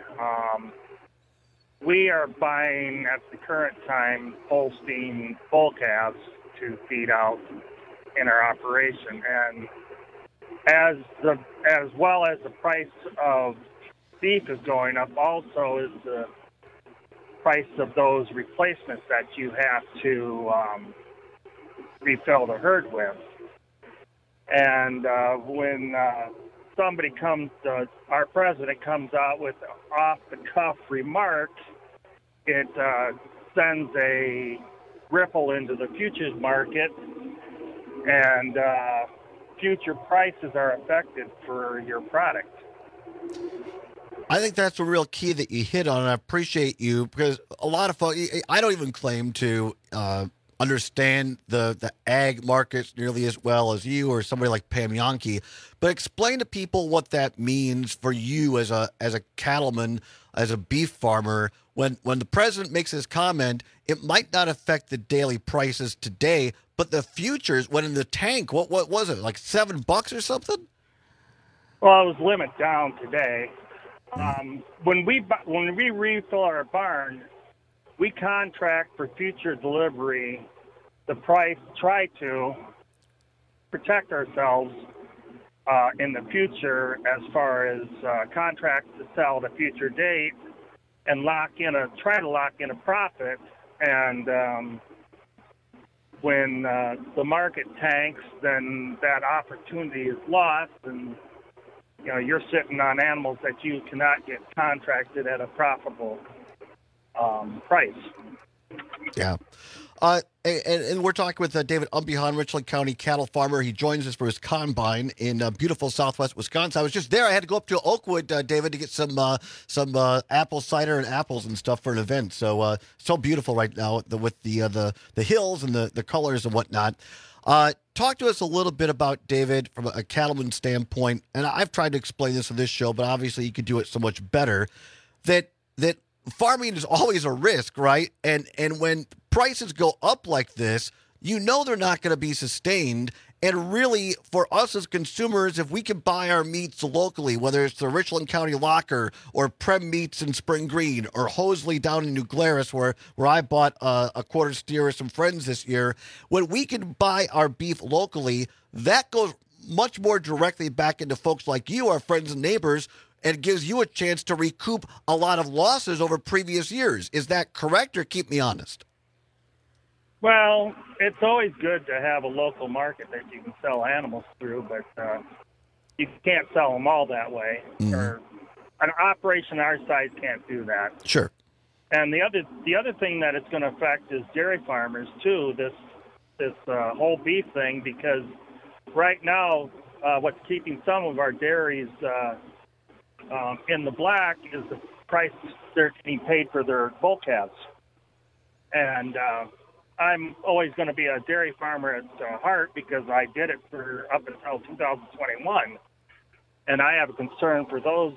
We are buying at the current time Holstein bull calves to feed out in our operation, and as well as the price of beef is going up, also is the price of those replacements that you have to refill the herd with. And when somebody our president comes out with off-the-cuff remark, it sends a ripple into the futures market, and future prices are affected for your product. I think that's a real key that you hit on, and I appreciate you, because a lot of folks, I don't even claim to understand the ag markets nearly as well as you or somebody like Pam Yonke, but explain to people what that means for you as a cattleman, as a beef farmer. When the president makes his comment, it might not affect the daily prices today, but the futures went in the tank. What was it, like $7 or something? Well, it was limit down today. When we refill our barn, we contract for future delivery the price, try to protect ourselves in the future as far as contracts to sell at a future date, and try to lock in a profit. And when the market tanks, then that opportunity is lost, and you're sitting on animals that you cannot get contracted at a profitable price. Yeah. And we're talking with David Umbihan, Richland County cattle farmer. He joins us for his combine in beautiful southwest Wisconsin. I was just there. I had to go up to Oakwood, David, to get some apple cider and apples and stuff for an event. So beautiful right now with the hills and the colors and whatnot. Talk to us a little bit about, David, from a cattleman standpoint, and I've tried to explain this on this show, but obviously you could do it so much better, that farming is always a risk, right? And when prices go up like this, you know they're not going to be sustained. And really, for us as consumers, if we can buy our meats locally, whether it's the Richland County Locker or Prem Meats in Spring Green or Hosley down in New Glarus, where I bought a quarter steer with some friends this year, when we can buy our beef locally, that goes much more directly back into folks like you, our friends and neighbors, and gives you a chance to recoup a lot of losses over previous years. Is that correct, or keep me honest? Well, it's always good to have a local market that you can sell animals through, but you can't sell them all that way. Or an operation our size can't do that. Sure. And the other thing that it's going to affect is dairy farmers too. This whole beef thing, because right now what's keeping some of our dairies in the black is the price they're getting paid for their bull calves. And I'm always going to be a dairy farmer at heart because I did it for up until 2021. And I have a concern for those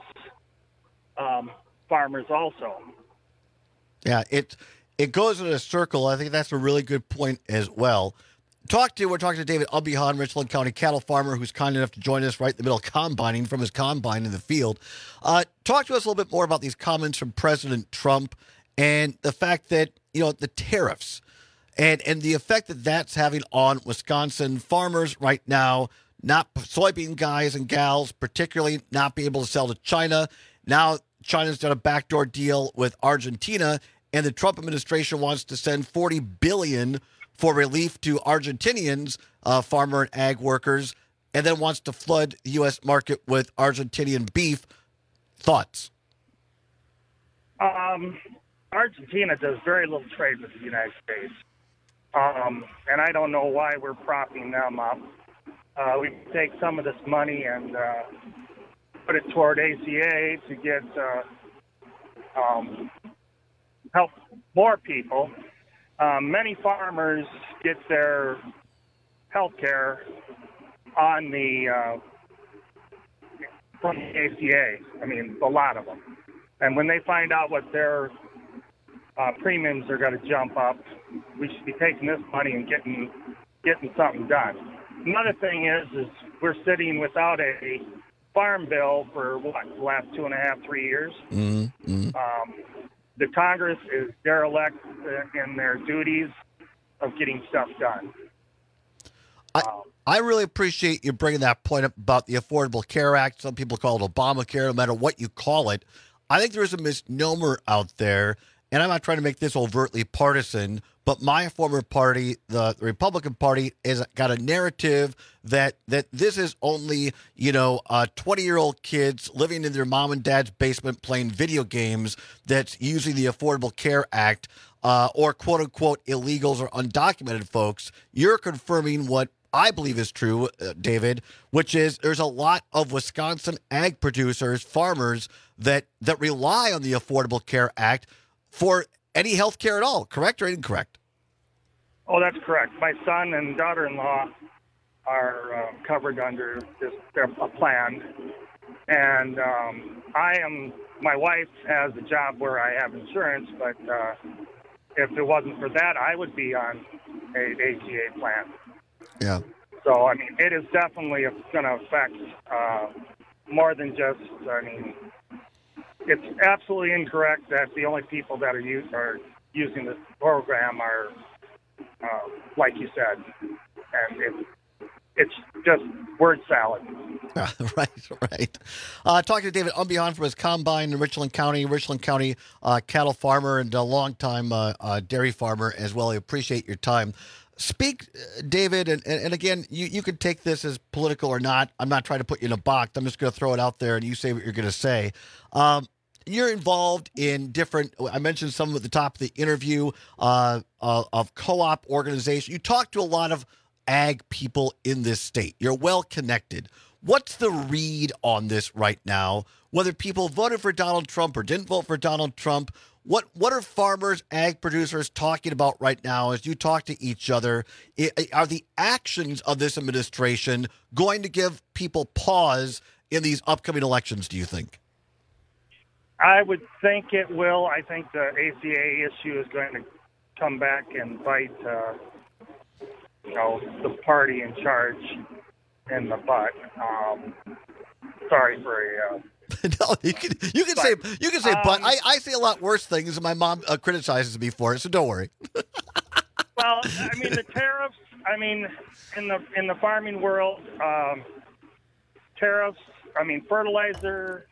farmers also. Yeah, it goes in a circle. I think that's a really good point as well. We're talking to David Umbihan, Richland County cattle farmer, who's kind enough to join us right in the middle of combining from his combine in the field. Talk to us a little bit more about these comments from President Trump and the fact that, the tariffs and the effect that that's having on Wisconsin farmers right now, not soybean guys and gals, particularly not be able to sell to China. Now China's done a backdoor deal with Argentina, and the Trump administration wants to send $40 billion for relief to Argentinians, farmer and ag workers, and then wants to flood the U.S. market with Argentinian beef. Thoughts? Argentina does very little trade with the United States, and I don't know why we're propping them up. We take some of this money and put it toward ACA to get help more people. Many farmers get their health care on from the ACA. I mean, a lot of them. And when they find out what their premiums are going to jump up, we should be taking this money and getting something done. Another thing is we're sitting without a farm bill for the last 2.5, 3 years. Mm-hmm. The Congress is derelict in their duties of getting stuff done. I really appreciate you bringing that point up about the Affordable Care Act. Some people call it Obamacare, no matter what you call it. I think there's a misnomer out there, and I'm not trying to make this overtly partisan, but my former party, the Republican Party, has got a narrative that this is only, 20-year-old kids living in their mom and dad's basement playing video games that's using the Affordable Care Act, or quote-unquote illegals or undocumented folks. You're confirming what I believe is true, David, which is there's a lot of Wisconsin ag producers, farmers, that rely on the Affordable Care Act for any health care at all, correct or incorrect? Oh, that's correct. My son and daughter-in-law are covered under their plan, and my wife has a job where I have insurance, but if it wasn't for that, I would be on a ACA plan. Yeah. So, I mean, it is definitely going to affect more than just, it's absolutely incorrect that the only people that are using this program are, like you said, and it's just word salad. Right. Talking to David Umbihan from his combine in Richland County cattle farmer and a longtime dairy farmer as well. I appreciate your time. Speak, David, and again, you can take this as political or not. I'm not trying to put you in a box. I'm just going to throw it out there, and you say what you're going to say. You're involved in different, I mentioned some at the top of the interview, of co-op organization. You talk to a lot of ag people in this state. You're well connected. What's the read on this right now? Whether people voted for Donald Trump or didn't vote for Donald Trump, what are farmers, ag producers talking about right now as you talk to each other? Are the actions of this administration going to give people pause in these upcoming elections, do you think? I would think it will. I think the ACA issue is going to come back and bite, the party in charge in the butt. Sorry for a. No, you can say but. I say a lot worse things, and my mom criticizes me for it. So don't worry. Well, I mean the tariffs. I mean, in the farming world, tariffs. I mean fertilizer.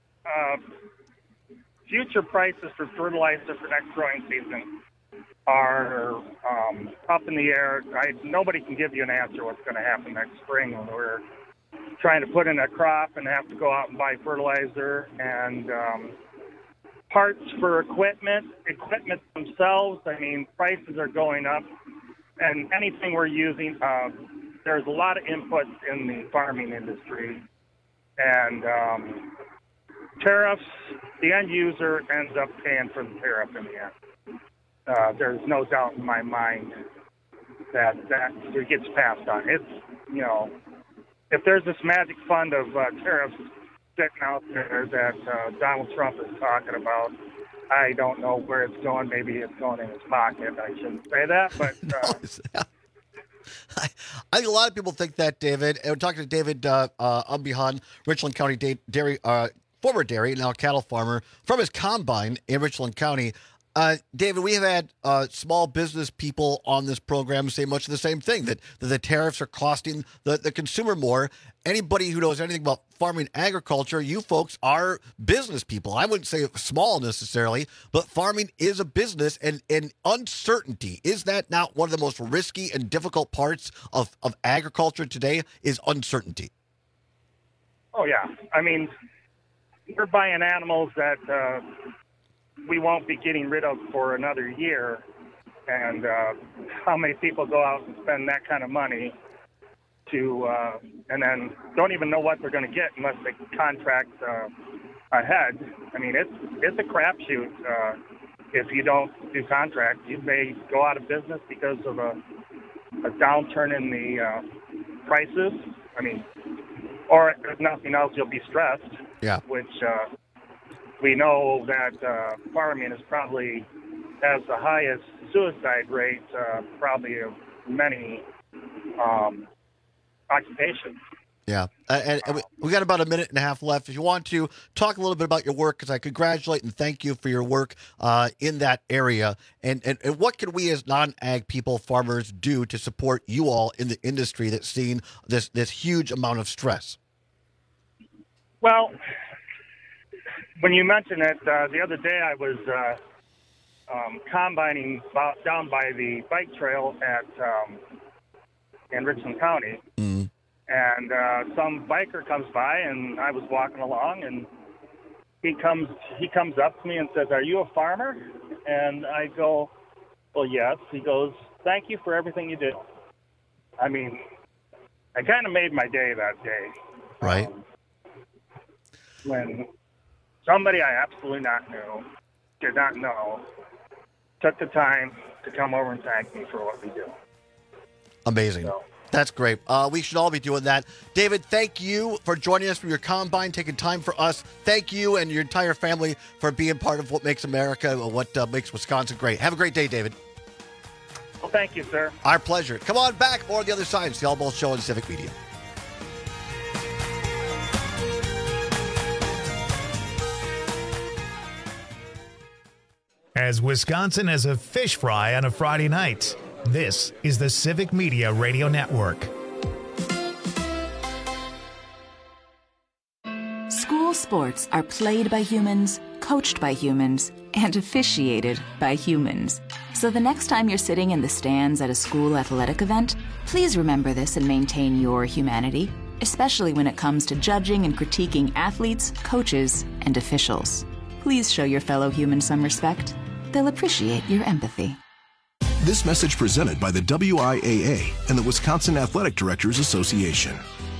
Future prices for fertilizer for next growing season are up in the air. Nobody can give you an answer what's going to happen next spring when we're trying to put in a crop and have to go out and buy fertilizer and parts for equipment themselves. I mean, prices are going up, and anything we're using, there's a lot of inputs in the farming industry, and tariffs, the end user ends up paying for the tariff in the end. There's no doubt in my mind that it gets passed on. It's, if there's this magic fund of tariffs sitting out there that Donald Trump is talking about, I don't know where it's going. Maybe it's going in his pocket. I shouldn't say that, but... I think a lot of people think that, David. And we're talking to David Umbihan, Richland County dairy, former dairy, now cattle farmer, from his combine in Richland County. David, we have had small business people on this program say much of the same thing, that the tariffs are costing the consumer more. Anybody who knows anything about farming agriculture, you folks are business people. I wouldn't say small necessarily, but farming is a business, and uncertainty, is that not one of the most risky and difficult parts of agriculture today, is uncertainty? Oh, yeah. I mean, we're buying animals that we won't be getting rid of for another year, and how many people go out and spend that kind of money to and then don't even know what they're going to get unless they contract ahead. I mean, it's a crapshoot. If you don't do contracts, you may go out of business because of a downturn in the prices. I mean, or if nothing else, you'll be stressed. Yeah. Which we know that farming is probably has the highest suicide rate, probably of many occupations. Yeah, and we got about a minute and a half left. If you want to talk a little bit about your work, because I congratulate and thank you for your work in that area, and what can we as non-ag people, farmers, do to support you all in the industry that's seen this huge amount of stress? Well, when you mention it, the other day I was combining down by the bike trail at in Richland County. Mm. And some biker comes by, and I was walking along, and he comes up to me and says, "Are you a farmer?" And I go, "Well, yes." He goes, "Thank you for everything you do." I mean, I kind of made my day that day. Right. When somebody I absolutely did not know, took the time to come over and thank me for what we do. Amazing. So, that's great. We should all be doing that. David, thank you for joining us from your combine, taking time for us. Thank you and your entire family for being part of what makes America, what makes Wisconsin great. Have a great day, David. Well, thank you, sir. Our pleasure. Come on back. More on the other side. It's the All Balls Show on Civic Media. As Wisconsin as a fish fry on a Friday night, this is the Civic Media Radio Network. School sports are played by humans, coached by humans, and officiated by humans. So the next time you're sitting in the stands at a school athletic event, please remember this and maintain your humanity, especially when it comes to judging and critiquing athletes, coaches, and officials. Please show your fellow humans some respect. They'll appreciate your empathy. This message presented by the WIAA and the Wisconsin Athletic Directors Association.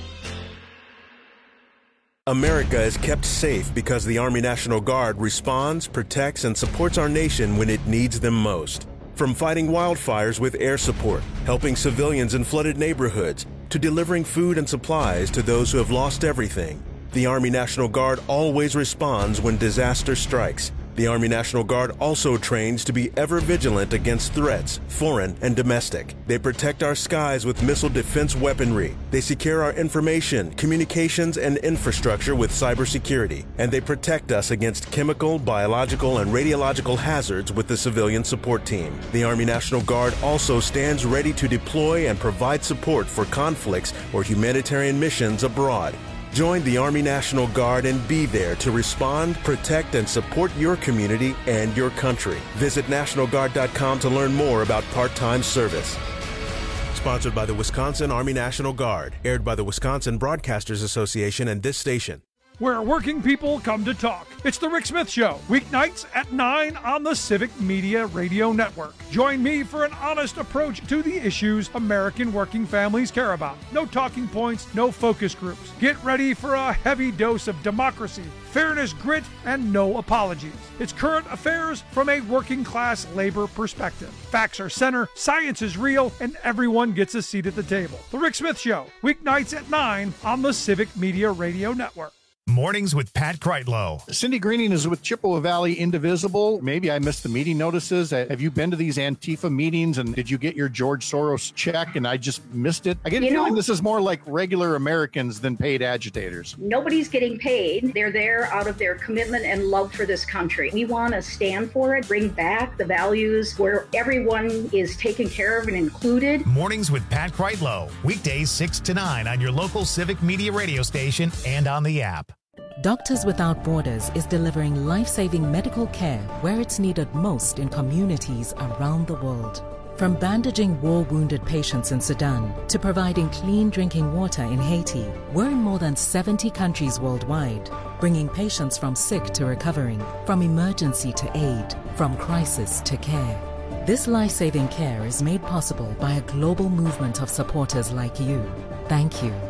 America is kept safe because the Army National Guard responds, protects, and supports our nation when it needs them most. From fighting wildfires with air support, helping civilians in flooded neighborhoods, to delivering food and supplies to those who have lost everything, the Army National Guard always responds when disaster strikes. The Army National Guard also trains to be ever vigilant against threats, foreign and domestic. They protect our skies with missile defense weaponry. They secure our information, communications, and infrastructure with cybersecurity. And they protect us against chemical, biological, and radiological hazards with the civilian support team. The Army National Guard also stands ready to deploy and provide support for conflicts or humanitarian missions abroad. Join the Army National Guard and be there to respond, protect, and support your community and your country. Visit NationalGuard.com to learn more about part-time service. Sponsored by the Wisconsin Army National Guard. Aired by the Wisconsin Broadcasters Association and this station. Where working people come to talk. It's The Rick Smith Show, weeknights at 9 on the Civic Media Radio Network. Join me for an honest approach to the issues American working families care about. No talking points, no focus groups. Get ready for a heavy dose of democracy, fairness, grit, and no apologies. It's current affairs from a working class labor perspective. Facts are center, science is real, and everyone gets a seat at the table. The Rick Smith Show, weeknights at 9 on the Civic Media Radio Network. Mornings with Pat Kreitlow. Cindy Greening is with Chippewa Valley Indivisible. Maybe I missed the meeting notices. Have you been to these Antifa meetings, and did you get your George Soros check and I just missed it? I get a feeling this is more like regular Americans than paid agitators. Nobody's getting paid. They're there out of their commitment and love for this country. We want to stand for it, bring back the values where everyone is taken care of and included. Mornings with Pat Kreitlow. Weekdays 6 to 9 on your local Civic Media radio station and on the app. Doctors Without Borders is delivering life-saving medical care where it's needed most in communities around the world. From bandaging war-wounded patients in Sudan to providing clean drinking water in Haiti, we're in more than 70 countries worldwide, bringing patients from sick to recovering, from emergency to aid, from crisis to care. This life-saving care is made possible by a global movement of supporters like you. Thank you.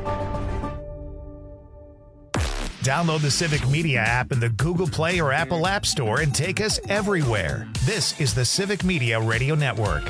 Download the Civic Media app in the Google Play or Apple App Store and take us everywhere. This is the Civic Media Radio Network.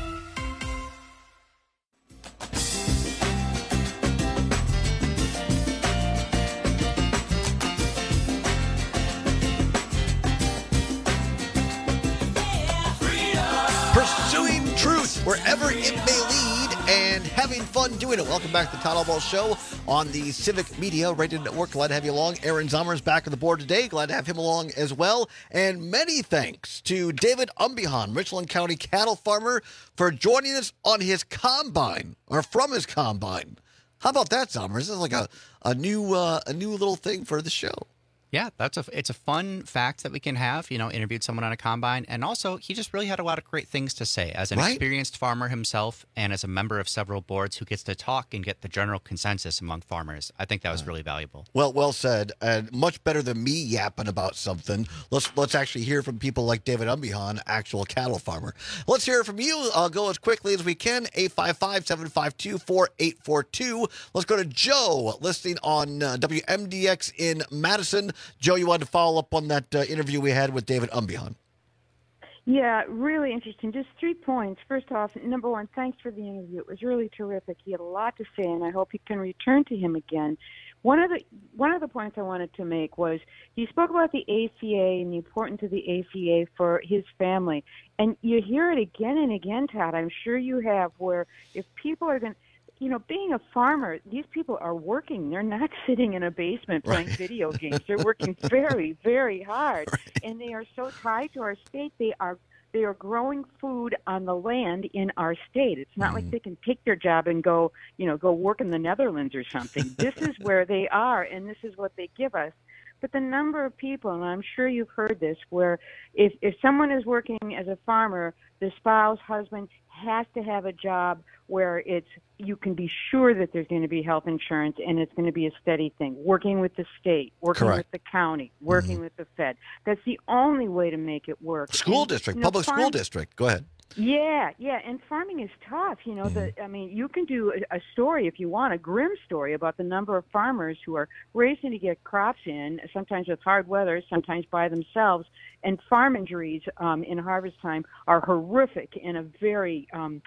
Pursuing truth wherever it may lead and having fun doing it. Welcome back to the Todd Ball Show on the Civic Media Radio Network. Glad to have you along. Aaron Zommer is back on the board today. Glad to have him along as well. And many thanks to David Umbihan, Richland County cattle farmer, for joining us on his combine, or from his combine. How about that, Zommer? This is like a new little thing for the show. Yeah, it's a fun fact that we can have, interviewed someone on a combine. And also, he just really had a lot of great things to say as an experienced farmer himself and as a member of several boards who gets to talk and get the general consensus among farmers. I think that was really valuable. Well said. And much better than me yapping about something. Let's actually hear from people like David Umbihan, actual cattle farmer. Let's hear from you. I'll go as quickly as we can. 855-752-4842. Let's go to Joe, listening on WMDX in Madison. Joe, you wanted to follow up on that interview we had with David Umbihan. Yeah, really interesting. Just 3 points. First off, number one, thanks for the interview. It was really terrific. He had a lot to say, and I hope you can return to him again. One of the points I wanted to make was he spoke about the ACA and the importance of the ACA for his family. And you hear it again and again, Todd. I'm sure you have, where if people are going to, being a farmer, these people are working. They're not sitting in a basement playing video games. They're working very, very hard, and they are so tied to our state. They are growing food on the land in our state. It's not like they can take their job and go work in the Netherlands or something. This is where they are, and this is what they give us. But the number of people, and I'm sure you've heard this, where if someone is working as a farmer, the spouse, husband has to have a job where you can be sure that there's going to be health insurance and it's going to be a steady thing. Working with the state, working Correct. with the county, working with the Fed. That's the only way to make it work. School district, public school district. Go ahead. Yeah, and farming is tough. You know, you can do a story if you want, a grim story about the number of farmers who are racing to get crops in, sometimes with hard weather, sometimes by themselves, and farm injuries in harvest time are horrific and a very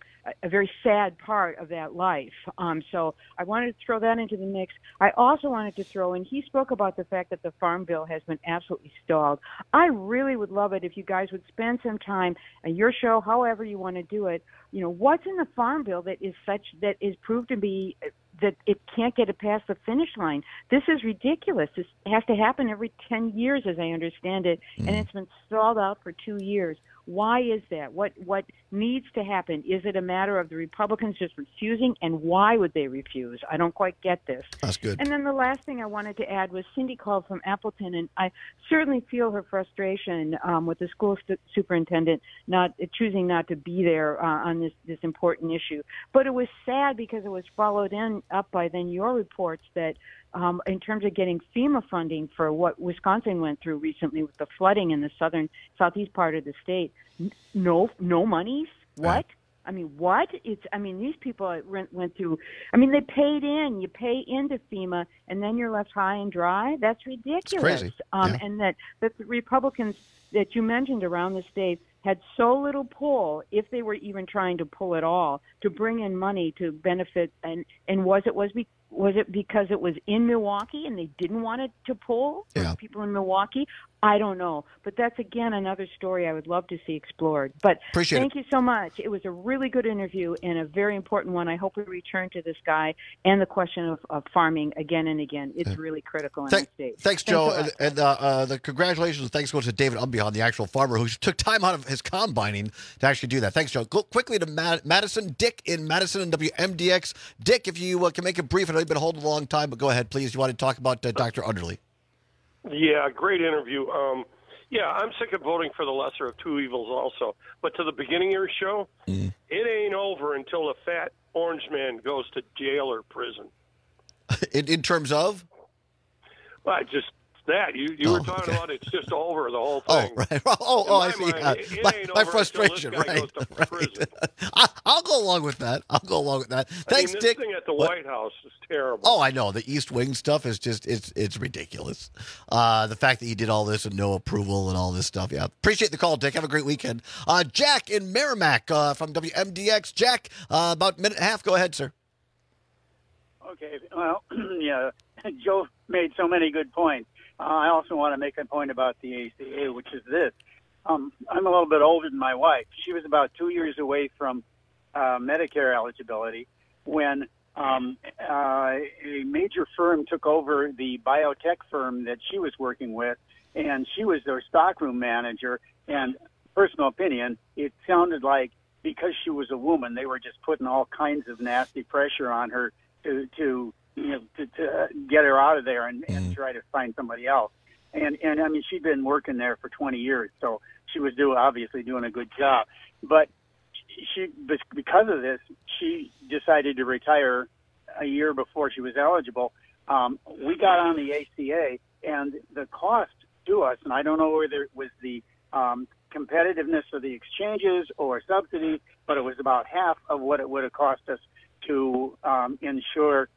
sad part of that life. So I wanted to throw that into the mix. I also wanted to throw in, he spoke about the fact that the Farm Bill has been absolutely stalled. I really would love it if you guys would spend some time on your show, however you want to do it. You know, what's in the Farm Bill that is proved to be that it can't get it past the finish line? This is ridiculous. This has to happen every 10 years, as I understand it, and it's been stalled out for 2 years. Why is that? What needs to happen? Is it a matter of the Republicans just refusing, and why would they refuse? I don't quite get this. That's good. And then the last thing I wanted to add was Cindy called from Appleton, and I certainly feel her frustration with the school superintendent not choosing not to be there on this important issue. But it was sad because it was followed up by then your reports that in terms of getting FEMA funding for what Wisconsin went through recently with the flooding in the southeast part of the state, no monies. What? I mean, what? These people went through. I mean, they paid in. You pay into FEMA, and then you're left high and dry. That's ridiculous. It's crazy. And that the Republicans that you mentioned around the state had so little pull, if they were even trying to pull at all, to bring in money to benefit. And was it because it was in Milwaukee and they didn't want it to pull for people in Milwaukee? I don't know. But that's, again, another story I would love to see explored. But thank you so much. It was a really good interview and a very important one. I hope we return to this guy and the question of farming again and again. It's really critical in our state. Thanks, Joe. And the congratulations and thanks go to David Umbihan, the actual farmer who took time out of his combining to actually do that. Thanks, Joe. Go quickly to Madison. Dick in Madison and WMDX. Dick, if you can make it brief. I know you've been holding a long time, but go ahead, please. You want to talk about Dr. Underly? Yeah, great interview. I'm sick of voting for the lesser of two evils also. But to the beginning of your show, it ain't over until the fat orange man goes to jail or prison. In terms of? Well, just that. You were talking about it's just over, the whole thing. Oh, right. I see. My frustration. Right. I'll go along with that. Thanks, this Dick. thing at the White House is terrible. Oh, I know. The East Wing stuff is just, it's ridiculous. The fact that he did all this and no approval and all this stuff. Yeah. Appreciate the call, Dick. Have a great weekend. Jack in Merrimack from WMDX. Jack, about a minute and a half. Go ahead, sir. Okay. Well, yeah, Joe made so many good points. I also want to make a point about the ACA, which is this. I'm a little bit older than my wife. She was about 2 years away from Medicare eligibility when a major firm took over the biotech firm that she was working with, and she was their stockroom manager. And personal opinion, it sounded like because she was a woman, they were just putting all kinds of nasty pressure on her to get her out of there and try to find somebody else. And I mean, she'd been working there for 20 years, so she was obviously doing a good job. But because of this, she decided to retire a year before she was eligible. We got on the ACA, and the cost to us, and I don't know whether it was the competitiveness of the exchanges or subsidy, but it was about half of what it would have cost us to insure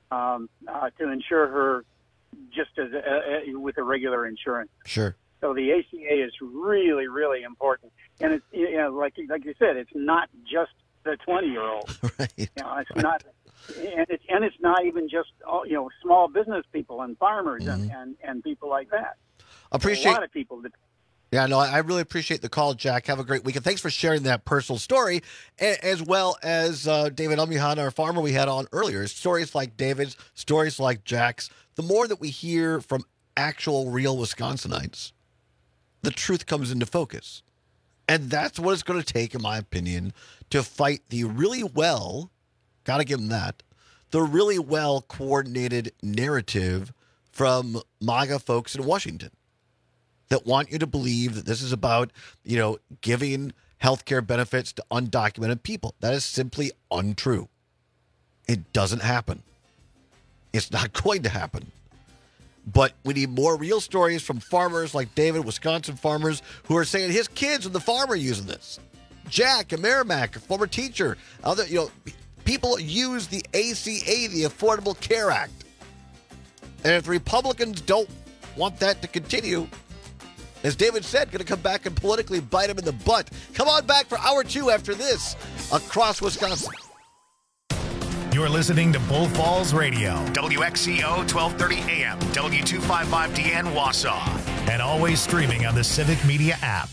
her just as with a regular insurance. Sure. So the ACA is really, really important, and it's like you said, it's not just the 20-year-old. Right. It's not, and it's not even just small business people and farmers and people like that. Appreciate a lot of people that. Yeah, no, I really appreciate the call, Jack. Have a great weekend. Thanks for sharing that personal story, as well as David Umbihan, our farmer we had on earlier. Stories like David's, stories like Jack's. The more that we hear from actual, real Wisconsinites, the truth comes into focus. And that's what it's going to take, in my opinion, to fight the really well, got to give them that, the really well-coordinated narrative from MAGA folks in Washington that want you to believe that this is about, giving health care benefits to undocumented people. That is simply untrue. It doesn't happen. It's not going to happen. But we need more real stories from farmers like David, Wisconsin farmers, who are saying his kids and the farm are using this. Jack, a Merrimack, a former teacher, other, people use the ACA, the Affordable Care Act. And if the Republicans don't want that to continue, as David said, going to come back and politically bite him in the butt. Come on back for hour 2 after this, across Wisconsin. You're listening to Bull Falls Radio, WXCO 1230 AM, W255DN Wausau, and always streaming on the Civic Media app.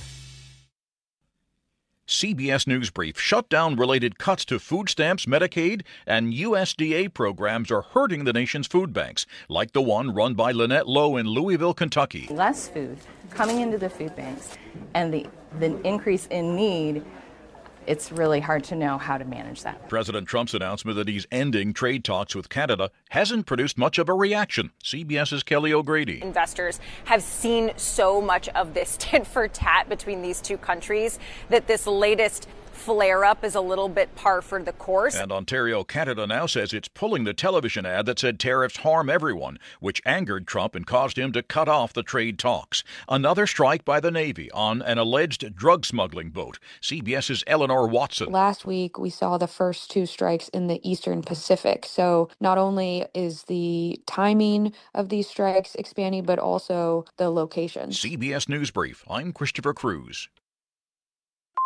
CBS News Brief: shutdown-related cuts to food stamps, Medicaid, and USDA programs are hurting the nation's food banks, like the one run by Lynette Lowe in Louisville, Kentucky. Less food coming into the food banks and the increase in need, it's really hard to know how to manage that. President Trump's announcement that he's ending trade talks with Canada hasn't produced much of a reaction. CBS's Kelly O'Grady. Investors have seen so much of this tit for tat between these two countries that this latest flare-up is a little bit par for the course. And Ontario, Canada now says it's pulling the television ad that said tariffs harm everyone, which angered Trump and caused him to cut off the trade talks. Another strike by the Navy on an alleged drug smuggling boat. CBS's Eleanor Watson. Last week, we saw the first 2 strikes in the Eastern Pacific. So not only is the timing of these strikes expanding, but also the location. CBS News Brief. I'm Christopher Cruz.